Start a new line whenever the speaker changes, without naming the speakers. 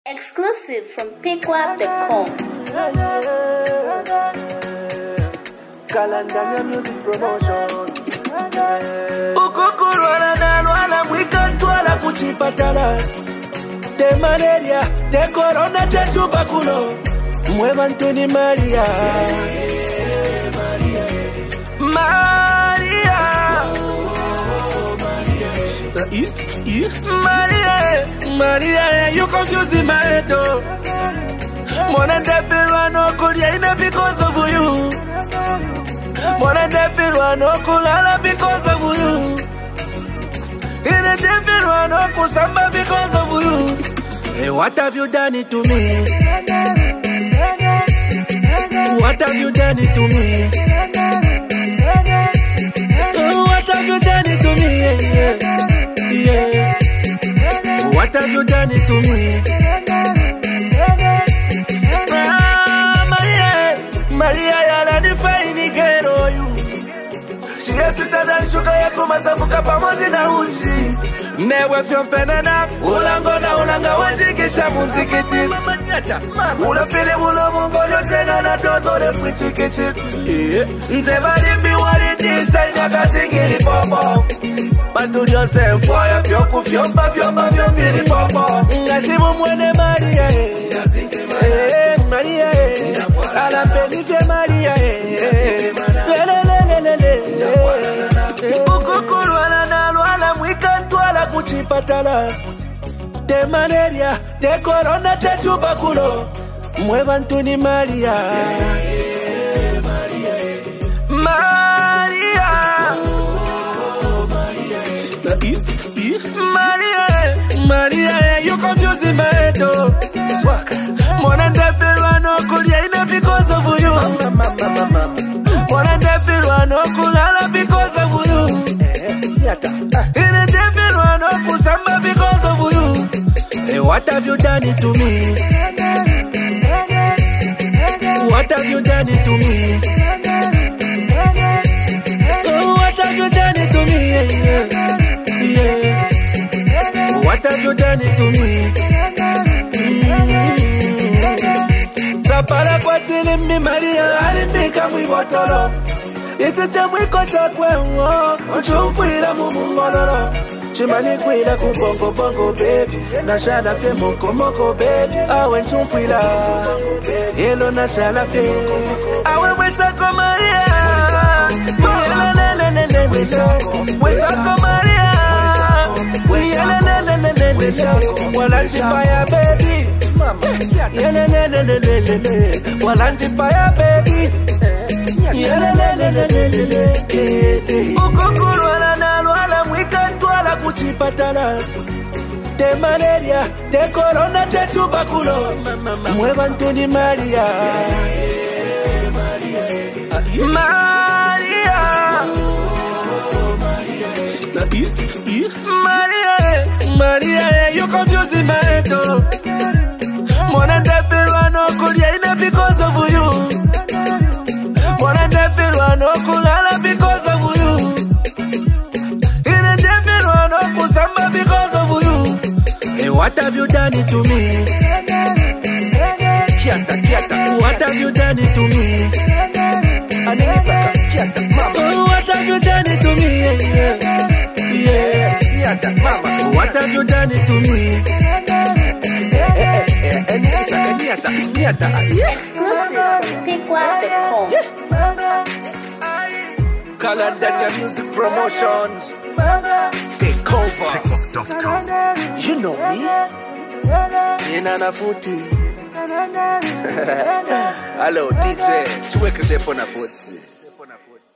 Exclusive from pickwap.com.
Kalandanya Music Promotion. Ukukulwana nalwana mwikantwala kuchipatala. Te malaria, te corona, te tuberculo. Muevan tu ni Maria. Maria. Maria, you confusing my head. Mwana ndefirwa no kulia because of you. Mwana ndefirwa no kulala because of you. Ine ndefirwa no kusamba because of you. Hey, what have you done it to me? What have you done it to me? Oh, what have you done it to me? Yeah. What have you done it to me? Maria, yala ni faini kero you. Shia sita dan shuka ya kumasabuka pamozi na uchi. Newe fyompenana, ulanga wajikisha muzikiti. Ula pili mulo mungolyo sena na tozo le fwichikichi. Nzeba limbi walijisa inyaka zingili popo. Batu yourself fire, fyoku fyomba fyombili popo. Ngashimu mwene Maria, Maria, ala penifye Maria, ukukulwana nalwana mwikantwala kuchipatala. Te malaria, te corona, te tuberculo. Muevan tu ni Maria. Maria, you confusing my head. Mwana ndefirwa no kulia ina because of you. Mwana ndefirwa no kulala because of you. Ine ndefirwa no kusamba because of you. Hey, what have you done it to me? What have you done it to me? Oh, what have you done it to me? Yeah. What have you done it to me? Zapala kwa tilimbi Maria, alimbika mwibotolo. Isite mwikota kwenwo, uchumfuira mumungololo. Chimani kuila kubongo bongo baby, nashala fye moko baby. Awe nchumfuira, yelo nashala fye. Awe mwisako Maria, mwisako Maria. Walanjipaya baby, walanjipaya baby. Ukukulwana nalwana mwikantwala kuchipatala. Te malaria, te corona, te tuberculo. Muevan tu ni Maria. Maria, you confusing my head. Mwana ndefirwa no kulia ina because of you. Mwana ndefirwa no kulala because of you. Ine ndefirwa no kusamba because of you. Hey, what have you done it to me? Kiata. What have you done it to me? Anisaka, kiata, mama. Oh, what have you done it to me? Yeah. Mama, what have you done it to me?
Exclusive from pickwap.com.
Kalandanya Music Promotions. Take over. You know me. Nina na futi. Hello DJ, tuweke shepo na futi.